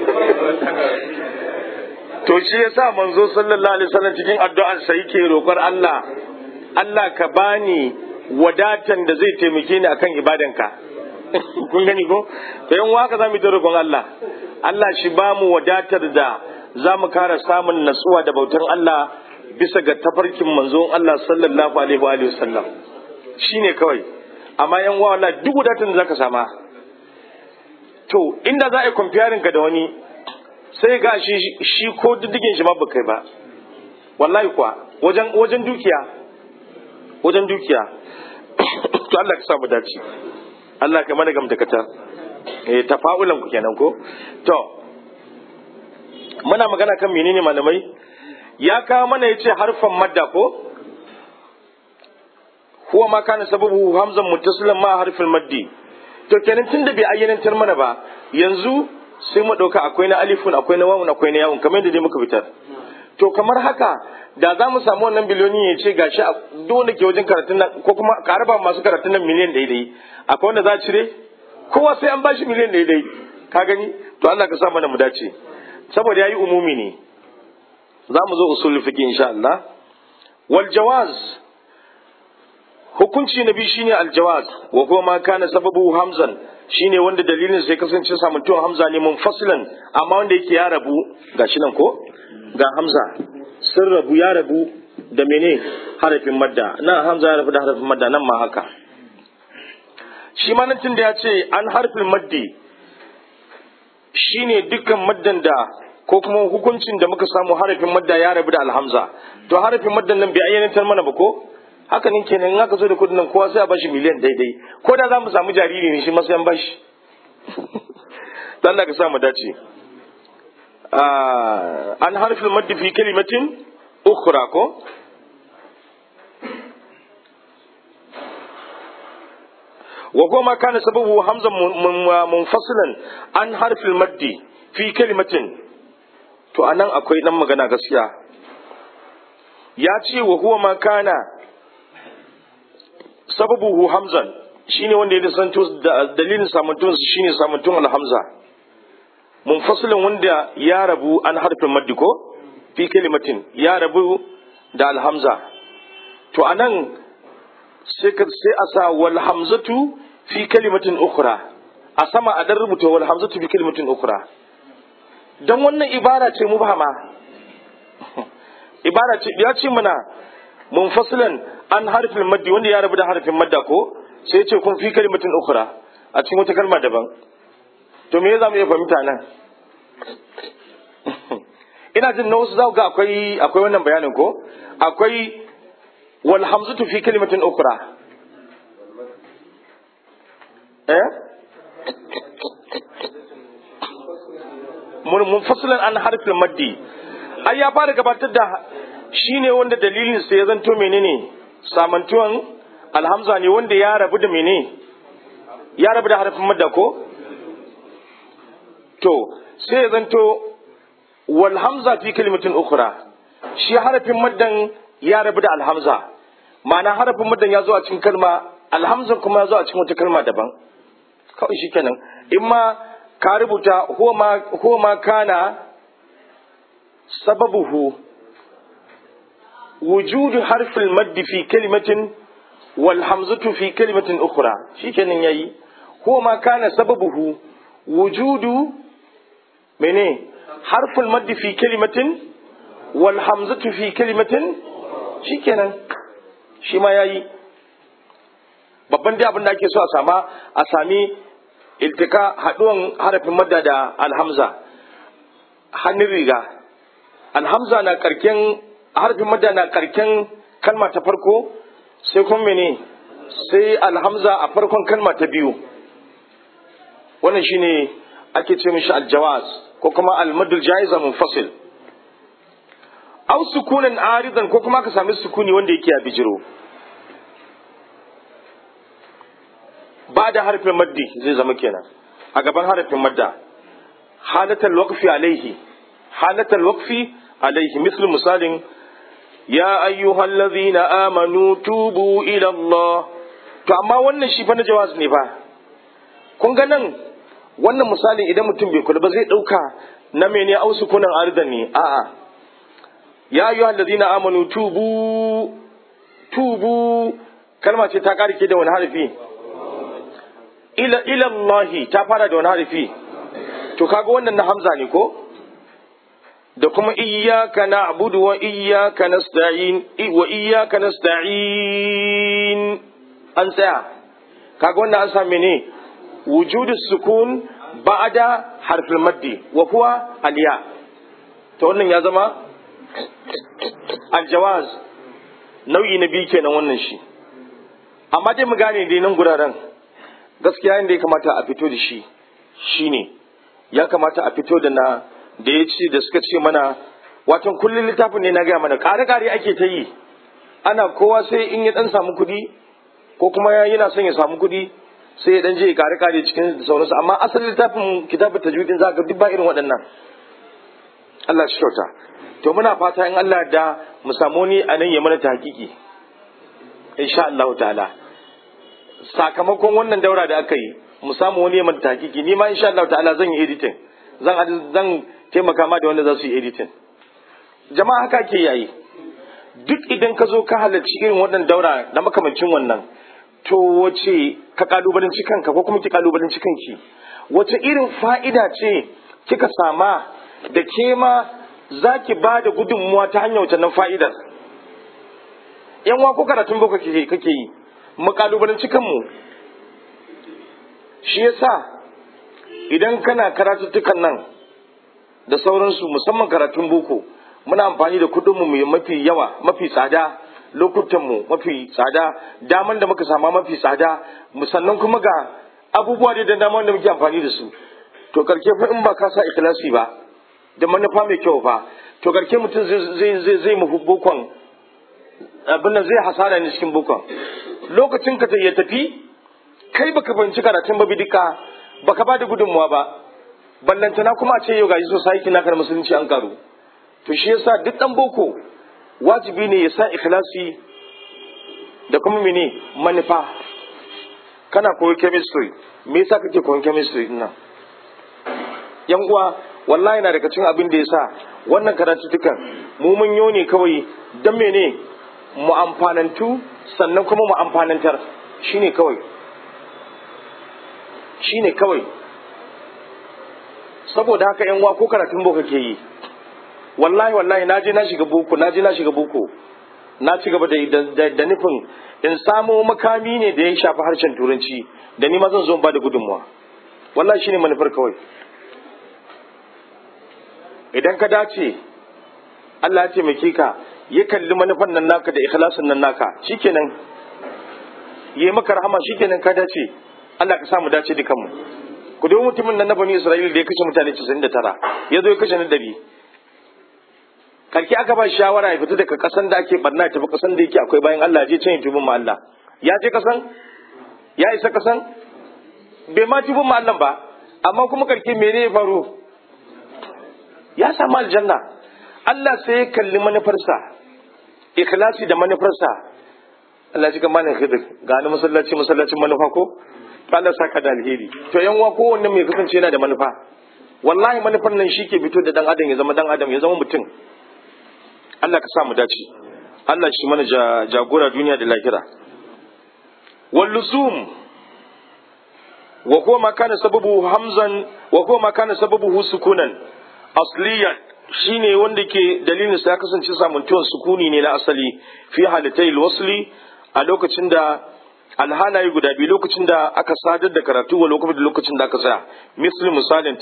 To shi yasa manzo sallallahu alaihi wasallam cikin addu'ar sa yake roƙar Allah, Allah ka bani wadatan da zai taimake ni akan ibadanka. Kun gani ko? To yan waka zamu yi roƙon Allah. Allah shi ba mu wadatar da za mu kara samun natsuwa da bautar Allah bisa ga tafarkin manzon Allah sallallahu alaihi wa sallam. Shine kawai. Amma yan wa Allah duk wadatar da zaka sama. To inda za a yi comparing ka da wani, sai ga shi ko diddigin shi ma ba kai ba, wallahi kuwa wajen dukiya to Allah ka samu dace, Allah ka mana gamdakata. Tafa'ulan ku kenan ko. To muna magana kan menene malamai, ya kawo mana yace harfan madda ko huwa ma kana sababu hamzan muttasilan ma harfin maddi. To kenan tunda bai ayyanantar mana ba, yanzu sai mu ɗauka akwai na alifun, akwai na wawun, akwai na yawun, kamar yadda dai muka fitar. To kamar haka da za mu samu wannan biloni ya ce gashi duk wanda ke wajen karatun nan, ko kuma ka raba masu karatun nan miliyan daidai, akwai wanda za a cire, kowa sai an bashi miliyan daidai. Ka gani? To Allah ka sa mana mu dace, saboda yayi umumi ne. Za mu zo usul fiqh insha Allah. Wal jawaz, hukunci na biyu shine aljawaz, wa kuma ma kana sababu hamzan, shine wanda dalilin sai kasance samuntuwan hamza ne munfasilan, amma wanda yake ya rabu, gashi nan ko ga hamza sun rabu, ya rabu da mene harafin madda. Nan hamza ya rabu da harafin madda, nan ma haka. Shi ma nan tunda ya ce an harfin maddi, shine dukkan maddan da ko kuma hukuncin da muka samu harafin madda ya rabu da alhamza. To harafin maddan nan bai ayyanatar mana ba ko? Haka nan kenan in aka zo da kudin nan kowa sai a bashi miliyan daidai, ko da za mu samu jariri ne shi masu yan bashi. Allah ka sa mu dace. An harfin maddi fi kalimatin ukhra ko? Wa goma kana sababu hamzan munfasilan an harfin maddi fi kalimatin. To anan akwai dan magana gaskiya. Ya ce wa huwa ma kana sababuhu hamzan, shine wanda ya santo dalilin samantun su shine samantun alhamza munfasilan, wanda ya rabu an harfin maddi ko fi kalimatin, ya rabu da alhamza. To anan sai a sa wal hamzatu fi kalimatin ukhra, a sama a dan rubuta wal hamzatu fi kalimatin ukhra, dan wannan ibara ce mubhama. Ibara ce ya ce mana munfasilan an harfin maddi wanda ya rabu da harfin madda ko sai ce kun fi kalimatin ukhra a cikin wata kalma daban. To me za mu iya fahimta nan? Ina jin na wasu za ga akwai wannan bayanin ko akwai wal hamzatu fi kalimatin ukhra munfasilan an harfin maddi ai ya fara gabatar da shine wanda dalilin sa ya zanto menene samantuwan alhamza ne wanda ya rabu da ya rabu da harfin madda ko to sai ya zanto wal hamza fi kalimatin ukhra shi harfin maddan ya rabu da alhamza ma'ana harfin maddan ya zo a cikin kalma alhamza kuma ya zo a cikin wata kalma daban kawai shikenan in ma ka rubuta huwa ma kana sababuhu wujudu harfil maddi fi kalimatin wal hamzatu fi kalimatin ukhra shikenan yayi huwa ma kana sababuhu wujudu mene harful maddi fi kalimatin wal hamzatu fi kalimatin shikenan shi ma yayi babban dai abin da ake so a sami iltika haduwan harafin madda da alhamza hannun riga alhamza na karken harfin madda na karken kalma ta farko sai kuma mene sai alhamza a farkon kalma ta biyu wannan shine ake ce mishi aljawaz ko kuma almadul jaiza munfasil aw sukunan aridan ko kuma ka sami sukuni wanda yake a bijiro ba da harfin maddi zai zama kenan a gaban harfin madda halatal waqfi alaihi mislu misalin ya ayyuhal ladhina amanu tubu ila Allah to amma wannan shi fa na jawaz ne fa kun ga nan wannan misalin idan mutum bai kula ba zai dauka na mene ausu kunan ardan ne a'a ya ayyuhal ladhina amanu tubu kalma ce ta karike da wani harfi ila Allah ta fara da wani harfi to kaga wannan na hamza ne ko da kuma iyyaka na'budu wa iyyaka nasta'in an tsaya kaga wannan an same ne wujudu sukun ba'da harfil maddi wa huwa aliya to wannan ya zama aljawaz nau'i na biyu kenan wannan shi amma dai mu gane dai nan guraren gaskiya inda ya kamata a fito da shi shine ya kamata a fito da da ya ce da suka ce mana watan kullum littafin ne na gaya mana ƙare-ƙare ake ta yi ana kowa sai in ya dan samu kuɗi ko kuma yana son ya samu kuɗi sai ya dan je ƙare-ƙare cikin sauransu amma asalin littafin kitabun tajwidin za ga duk ba irin waɗannan Allah shi kyauta to muna fata in Allah da mu samu ni a nan ya mana tahqiqi insha Allah ta'ala sakamakon wannan daura da aka yi mu samu wani ya mana tahqiqi ni ma insha Allah ta'ala zan yi editing zan taimaka ma da wanda za su yi editing jama'a haka ke yayi duk idan ka zo ka halarci irin wannan daura da makamancin wannan to wace ka kalubalanci kanka ko kuma ki kalubalanci kanki wace irin fa'ida ce kika sama da ke ma za ki ba da gudunmuwa ta hanyar wacannan fa'idar yan wa ko karatun boko kake yi mu kalubalanci kanmu shi yasa idan kana karatuttukan nan da sauransu musamman karatun boko muna amfani da kudinmu mu mafi yawa mafi tsada lokutanmu mafi tsada daman da muka sama mafi tsada sannan kuma ga abubuwa da dama da muke amfani da su to karke fa in ba ka sa ikhlasi ba da manufa mai kyau ba to karke mutum zai mu bokon abin nan zai hasara ne cikin bokon lokacin ka ya tafi kai baka fahimci karatun ba bidika baka ba da gudunmuwa ba ballantana kuma a ce yau gaji society na kar musulunci an karu to shi yasa duk dan boko wajibi ne ya sa ikhlasi da kuma mene manufa kana koyi chemistry me yasa kake koyon chemistry din nan yan uwa wallahi na daga cikin abin da yasa wannan karatutukan mu mun yo ne kawai dan mene mu amfanantu sannan kuma mu amfanantar shine kawai saboda haka yan uwa ko karatun boko ke yi wallahi naje na shiga boko na ci gaba da nufin in samo makami ne da ya shafi harshen turanci da ni ma zan zo ba da gudunmuwa. Wallahi shine manufar kawai. Idan ka dace Allah ya taimake ka ya kalli manufan nan naka da ikhlasin nan naka shikenan yayi maka rahama shikenan ka dace. Allah ka samu dace dukanmu. Ku dai mutumin nan na Bani Isra'ila da ya kashe mutane 99 ya zo ya kashe na 100. Karki aka ba shawara ya fita daga kasan da ake barna ya tafi kasan da yake akwai bayan Allah je can ya tubin ma Allah. Ya je kasan? Ya isa kasan? Bai ma tubin ma Allah ba. Amma kuma karki mene ya faru? Ya samu aljanna. Allah sai ya kalli manufarsa. Ikhlasi da manufarsa. Allah ji ga malam Khidir ga ni masallacin manufa ko? Allah saka da alheri. To yan uwa kowanne mai kasance yana da manufa. Wallahi manufar nan shi ke fito da dan adam ya zama dan adam ya zama mutum. Allah ka sa mu dace. Allah shi mana jagora duniya da lahira. Wal luzum wa huwa ma kana sababu hamzan wa huwa ma kana sababu sukunan asliyan shine wanda ke dalilin sa ya kasance samuntuwan sukuni ne na asali fi halitayil wasli a lokacin da alhalaye guda biyu lokacin da aka sadar da karatu wa lokacin da aka tsaya misalin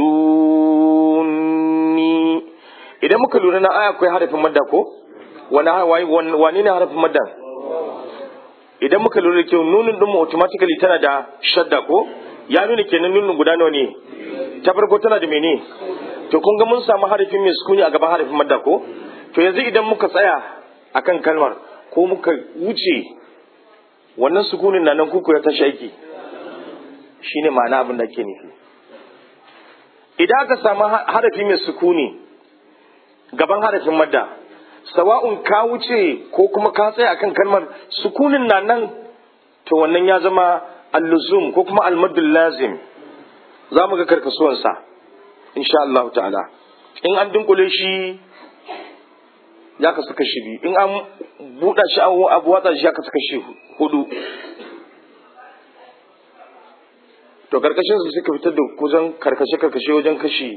ta'muruni idan muka lura na aya akwai harafin madda ko wani ne harafin madda idan muka lura kyau nunin din automatically tana da shadda ko ya nuna kenan nunin guda nawa ne ta farko tana da mene to kun ga mun samu harafin mai sukuni a gaban harafin madda ko to yanzu idan muka tsaya akan kalmar ko muka wuce wannan sukunin na nan kuku ya tashi aiki shine ma'ana abin da ke nufi idan aka samu harafi mai sukuni gaban harafin madda sawa'un ka wuce ko kuma ka tsaya akan kalmar sukunin na nan to wannan ya zama al-luzum ko kuma al-maddul lazim za mu ga karkasuwansa insha Allah ta'ala in an dunkule shi ya kasu kashi biyu in an buɗa shi abu watsa shi ya kasu kashi 4 to karkashin su suka fitar da kusan karkashe wajen kashi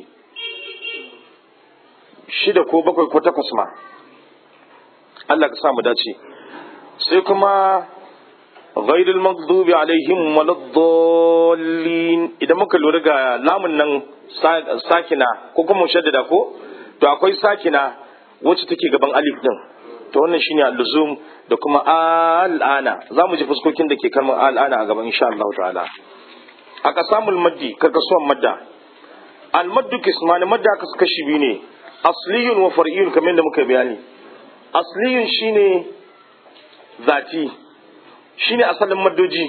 6 ko 7 ko 8 ma Allah ka sa mu dace sai kuma ghairil maghdubi alaihim waladdallin idan muka lura ga lamun nan sakina ko kuma mushaddada ko to akwai sakina wacce take gaban alif din to wannan shine al-luzum da kuma al'ana zamu ji fuskokin da ke kalmar al'ana a gaban insha Allah ta'ala aka samu maddi karkasuwan madda al-maddu kismani madda kashi biyu ne asliyun wa far'iyun kamar yadda muka bayani asliyun shine zati shine asalin maddoji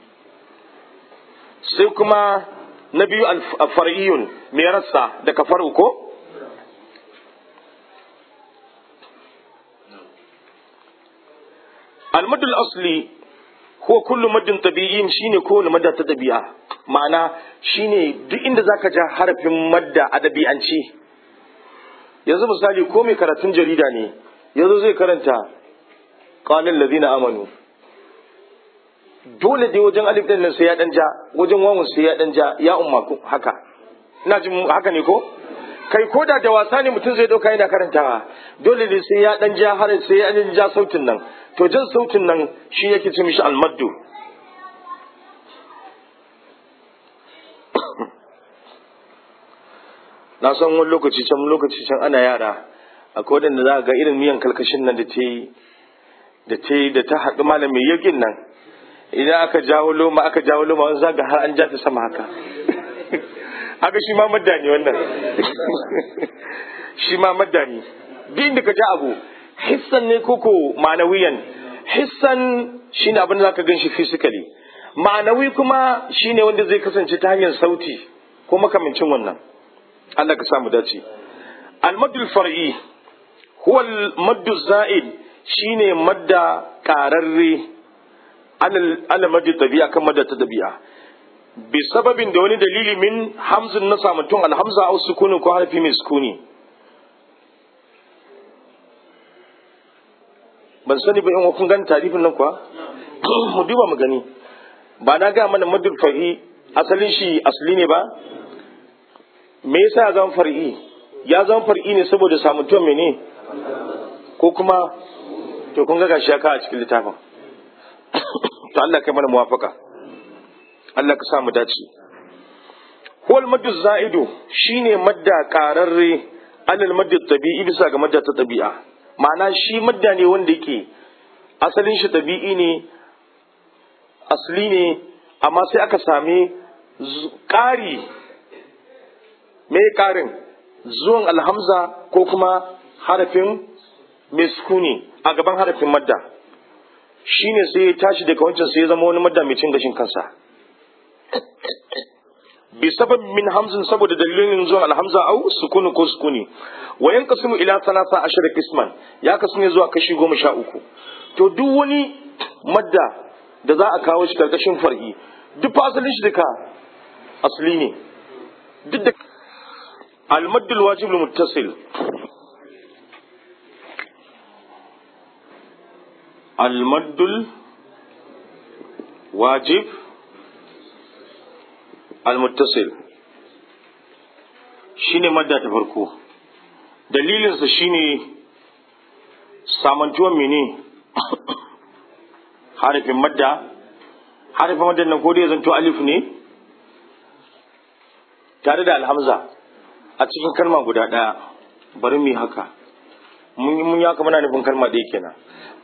sai kuma na biyu al-far'iyun mai rassa da kafaru ko المد الأصلي هو كل مد طبيعي شيني كل مدة تطبيعة معنى شيني دو إند ذاك جا حرف مدة أدبي أنشي يزو مثالي كومي كراتن جريداني يزو زي كرنتا قال الذين آمنوا dole dai wajen alif din nan sai ya dan ja wajen wawun sai ya dan ja ya umma ku haka ina jin haka ne ko kai koda da wasa ne mutum zai dauka yana karantawa dole ne sai ya dan ja har sai ya dan ja sautin nan to jan sautin nan shi yake ce mishi almaddu na san wani lokaci can ana yara akwai wadanda za ga irin miyan kalkashin nan da ta haɗu malamin yakin nan idan aka jawo loma wani zaga har an ja ta sama haka haka shi ma madda ne wannan shi ma madda ne duk inda ka ja abu hissan ne koko ma'anawiyan hissan shine abin da zaka ganshi physically ma'anawi kuma shine wanda zai kasance ta hanyar sauti ko makamancin wannan Allah ka samu dace al-maddul far'i huwa al-maddu za'id shine madda qararre ala maddi tabi'a kan madda ta tabi'a bi sababin da wani dalili min hamzun na samantun alhamza au sukunin ko harfi mai sukuni ban sani ba in kun gani tarifin nan kuwa mu duba mu gani ba na ga mana maddul far'i asalin shi asali ne ba me yasa ya zama far'i ne saboda samantuwan mene ko kuma to kun ga gashi ya kawo a cikin littafin to Allah kai mana muwafaka Allah ka sa mu dace huwal maddu za'idu shine madda qararre alal madda tabi'i bisa ga madda ta tabi'a ma'ana shi madda ne wanda yake asalin shi tabi'i ne asli ne amma sai aka sami ƙari mai ƙarin zuwan alhamza ko kuma harafin mai sukuni a gaban harafin madda shine sai ya tashi daga wancan sai ya zama wani madda mai cin gashin kansa bi sabab min hamzin saboda dalilin zuwan alhamza au sukuni ko sukuni wa yanqasimu ila 13 qisman ya kasu ne zuwa kashi 13 to duk wani madda da za a kawo shi karkashin far'i duk fasalin shi duka asli ne duk da al-madd al-wajib al-muttasil al-madd al-wajib al-muttasil shine madda ta farko dalilinsa shine samantuwan mene harafin madda nan ko dai zanto alif ne tare da alhamza a cikin kalma guda daya bari mu haka mun ya kama na nufin kalma ɗaya kenan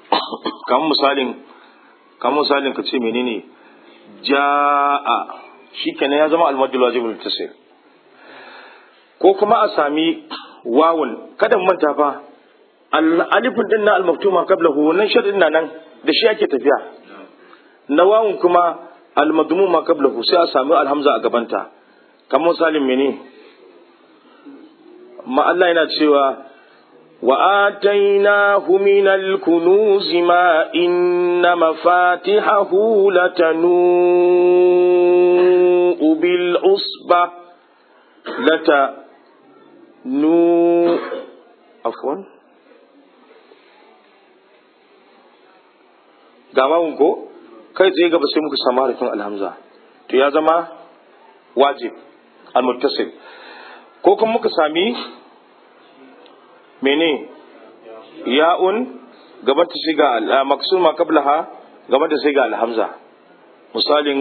kamar misalin ka ce menene ja'a shikenan ya zama al-maddul wajibul muttasil ko kuma a sami wawun kada mu manta fa alifin din na al-maftuma qablahu wannan shaddin nan da shi ake tafiya na wawun kuma al-madmuma qablahu sai a sami alhamza a gabanta kamar misalin mene ma Allah yana cewa wa atainahu minal kunuzi ma inna mafatihahu latanu bil usba afwan ga wawun ko kai tsaye gaba sai muka samu harafin alhamza to ya zama wajib al-muttasil ko kuma muka sami mene ya'un gaban ta shiga maksuma qablaha gaban ta shiga alhamza misalin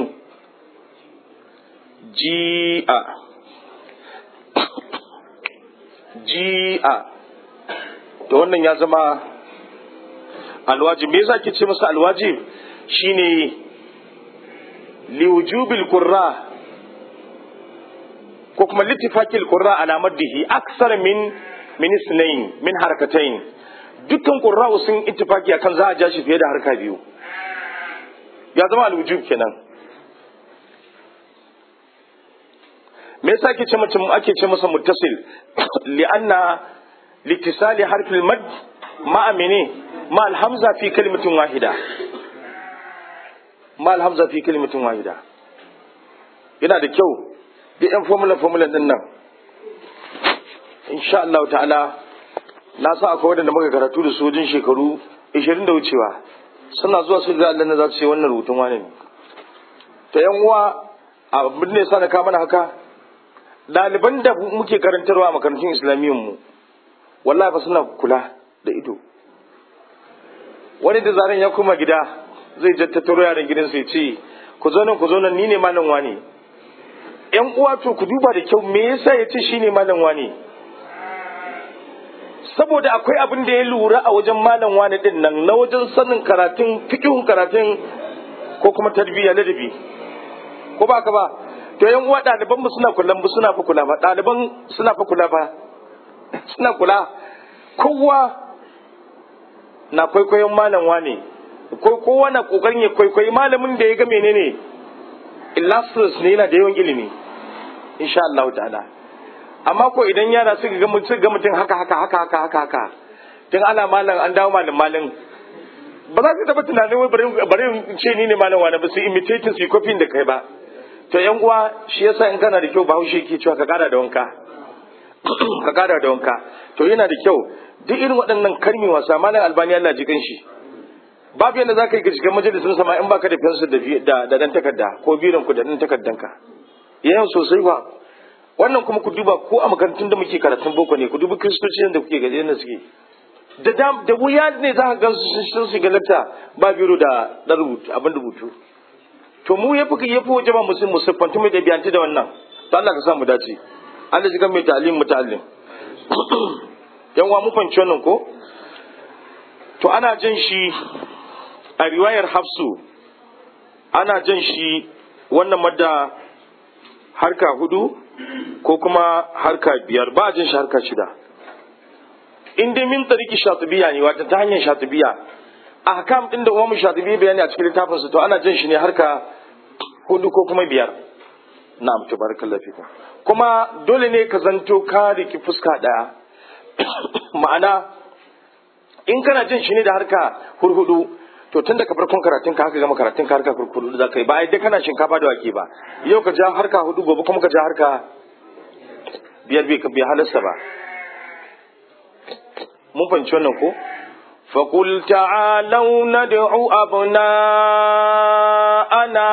ji'a to wannan ya zama alwajib me yasa ke ce masa alwajib shine liwujubil qurra ko kuma litifakil qurra ala maddihi aksar min isnayn min harakatayn dukkan qurra sun ittifaki akan za a ja shi fiye da harka biyu ya zama alwujub kenan me yasa ake ce masa muttasil li'anna litisali harfil mad ma'a mene ma alhamza fi kalimatin wahida yana da kyau duk yan formula din nan insha Allah ta'ala na sa akwai wadanda muka karatu da sojin shekaru 20 da wucewa suna zuwa su ga Allah na za su ce wannan rubutun wane ne ta yan uwa abin ne sa na ka mana haka ɗaliban da muke karantarwa a makarantun islamiyyar mu wallahi fa suna kula da ido wani da zaren ya koma gida zai jattattaro yaran gidansa ya ce ku zo nan ni ne malam wani yan uwa to ku duba da kyau me yasa ya ce shine malam wani saboda akwai abin da ya lura a wajen malam wani din nan na wajen sanin karatun fiqhun karatun ko kuma tarbiyya ladabi ko ba ka ba to yan uwa ɗaliban mu suna kula ba ɗaliban suna fa kula ba suna kula kowa na kwaikwayon malam wane ko kowa na kokarin ya kwaikwayi malamin da ya ga menene illustrious ne yana da yawan ilimi insha Allah ta'ala amma ko idan yara suka ga mutum haka tun ana malam an dawo malam ba za su taba tunanin wai bari ce ni ne malam wane ba su imitating su copying da kai ba to yan uwa shi yasa in kana da kyau Bahaushe ke cewa ka kara da wanka to yana da kyau duk irin waɗannan karmi wasa malam Albani Allah ji kanshi babu yadda zaka yi ka shiga majalisin sama in baka da fensir da dan takarda ko biran ku da dan takardanka yayin sosai ba wannan kuma ku duba ko a makarantun da muke karatun boko ne ku dubi kristoci da kuke gaje da suke da wuya ne za ka gan sun shiga lakta ba biro da abin rubutu. To mu yafi waje ba mu siffantu mai ɗabi'antu da wannan. Ta Allah ka sa mu dace. Allah ji kan mai ta'alim muta'allim. Yan wa mu fanci wannan ko? To ana jan shi a riwayar Hafsu, ana jan shi wannan madda harka 4 ko kuma harka 5, ba a jan shi harka 6. In dai min tariki shatibiya ne, wata ta hanyar shatibiya, ahkam din da umamu shatibi bayani a cikin littafin su, to ana jan shi ne harka 4 ko kuma 5. Na'am, tabarakallahu fikum. Kuma dole ne ka zanto ka riki fuska daya. Ma'ana in kana jin shi ne da harka 4, to tun daga farkon karatun ka haka gama karatun ka harka 4 za ka yi, ba ai dai kana shinkafa da wake ba. Yau ka ja harka 4, gobe kuma ka ja harka 5, bai halasta ba. Mun fahimci wannan ko? فقل تعالوا ندعو أبناءنا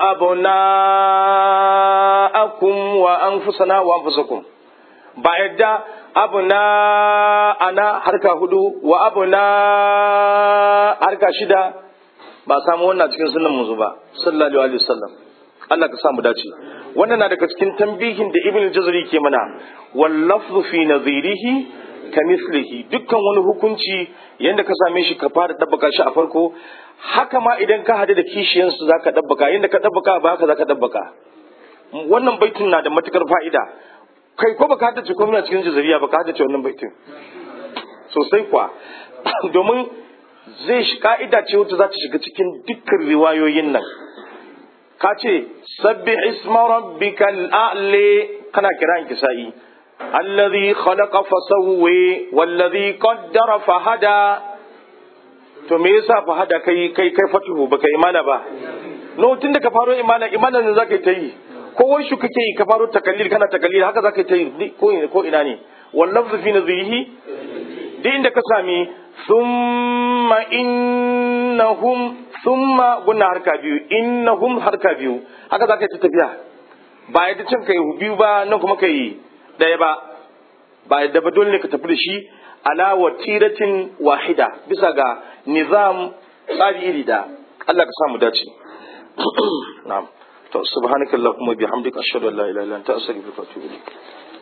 وأبناءكم وأنفسنا وأنفسكم. بعد أبناءنا حركة 4 وأبناء حركة 6 ba samu wannan cikin sunan manzo ba sallallahu alaihi wasallam. Allah ka samu dace. Wannan na daga cikin tambihin da Ibn Jazari ke mana, wal lafzu fi nadhirihi kamislihi, dukkan wani hukunci yanda ka same shi ka fara dabbaka shi a farko, haka ma idan ka hadu da kishiyansu zaka dabbaka, yanda ka dabbaka ba haka zaka dabbaka. Wannan baitin na da matukar fa'ida. Kai ko baka hada komai a cikin jazariya baka hada wannan baitin sosai kwa domin zai shi ka'ida ce wacce za ta shiga cikin dukkan riwayoyin nan. Ka ce sabbi isma rabbikal a'la, kana kiran kisa'i alladhi khalaqa fasawwa wallazi qaddara fahada. To me yasa fahada kai fatuhu baka imana ba? No, tunda ka faro imanan ne zaka ta yi, ko wai shi kake yi ka faro takallil kana takallil, haka zaka ta yi ko ina ne. Wallafzu fi nazirihi, duk inda ka sami thumma innahum, thumma gunna harka 2, innahum harka 2, haka zaka ta tafiya. Ba yadda can kai biyu ba nan kuma kai daya ba, ba yadda ba, dole ne ka tafi da shi ala watiratin wahida, bisa ga nizam tsari iri da. Allah ka samu dace. Na'am. To subhanakallahumma bihamdika ashhadu an la ilaha illa anta astaghfiruka wa atubu ilaik.